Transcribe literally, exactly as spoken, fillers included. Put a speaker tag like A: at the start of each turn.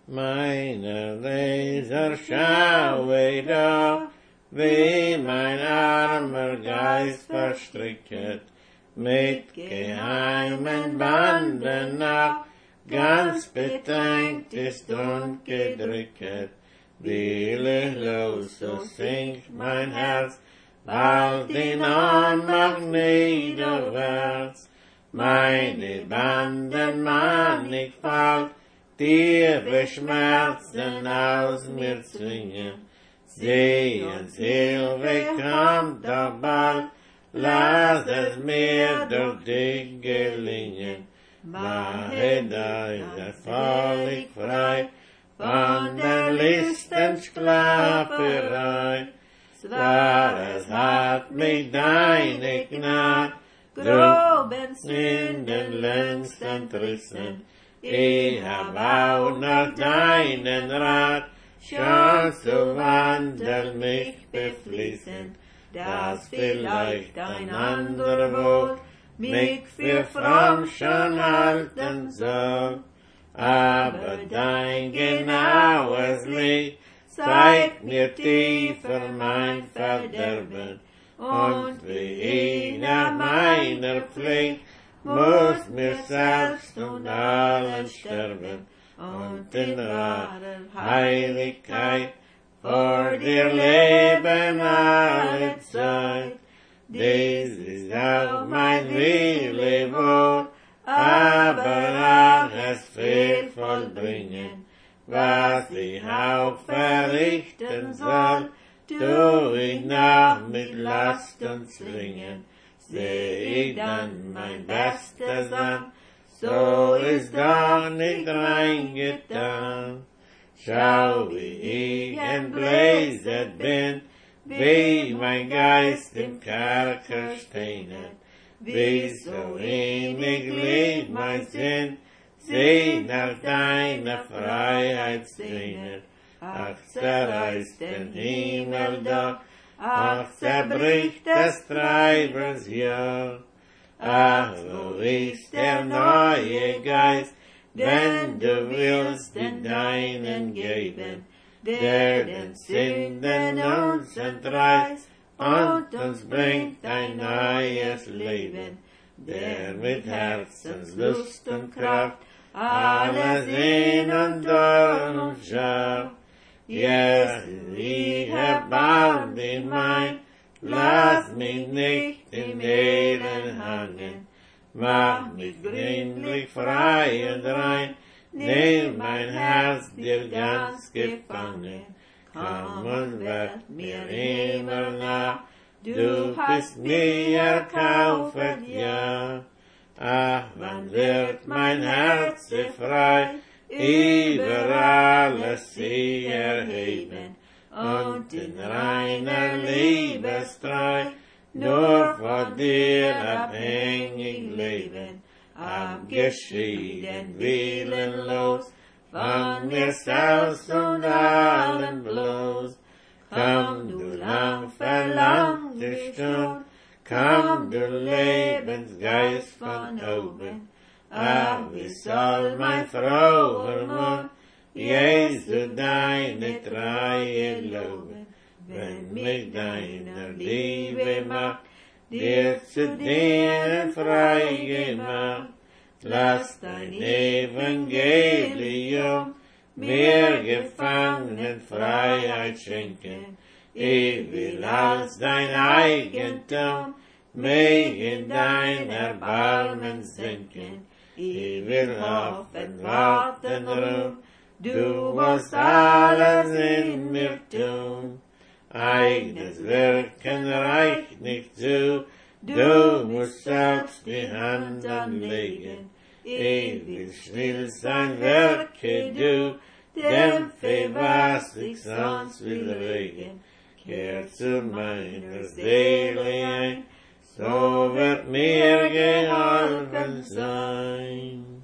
A: meine Leser schaue doch, wie mein armer Geist verstricket, mit geheimen Banden noch, ganz bedrängt ist und gedrücket. Willenlos, so sinkt mein Herz, bald in Ohnmacht niederwärts. Meine Banden mannigfalt, tiefe Schmerzen aus mir zwingen. Sehens Hilfe kommt doch bald, lass es mir durch dich gelingen. Mache deine völlig frei von der Listen Sklaverei. Zwar es hat mich deine Gnade groben Sünden längst entrissen, ich hab auch noch deinen Rat schon zu wandeln mich beflissen, dass vielleicht ein anderer wohl mich für fromm schon halten soll. Aber dein genaues Licht zeigt mir tiefer mein Verderben, und wie ich nach meiner Pflicht muss mir selbst und allen sterben, und in wahrer Heiligkeit vor dir leben alle Zeit. Dies ist auch mein Wille wohl, aber ach, es fehlt vollbringen, was ich auch verrichten soll, tu ich noch mit Last und Zwingen, seh ich dann mein Bestes an, so ist doch nicht reingetan. Schau, wie ich entbläset bin, wie mein Geist im Kerker stehnet, wie so innig liebt mein Sinn, sich nach deiner Freiheit sehnet. Ach, zerreißt den Himmel doch, ach, zerbricht des Treibers Jahr. Ach, wo ist der neue Geist, wenn du willst in deinen geben, der den Sünden uns entreißt und uns bringt ein neues Leben, der mit Herzenslust und Kraft alles in und durch uns schafft. Jesus, ich erbarm dich mein, lass mich nicht in Elend hangen, mach mich gründlich frei und rein, nimm mein Herz dir ganz gefangen, komm und werd mir immer nah, du hast mir erkaufet, ja. Ach, wann wird mein Herz frei, über alles sie erheben, und in reiner Liebestreu nur vor dir abhängig leben, abgeschieden, willenlos, von mir selbst und allem bloß. Komm, du lang verlangte Stund, komm, du Lebensgeist von oben, ach, wie soll mein froher Mund Jesu deine Treue loben, wenn mich deiner Liebe macht, dir zu dienen frei gemacht. Lass dein Evangelium mir Gefangenen Freiheit schenken, ich will als dein Eigentum mich in dein Erbarmen senken. Ich will hoffen, warten, ruhen, du musst alles in mir tun. Eigenes Wirken reicht nicht zu, du musst selbst die Hand anlegen. Ich will still sein, wirke du, dämpfe, was ich sonst will regen. Kehr zu meiner Seele ein, so wird mir geholfen sein.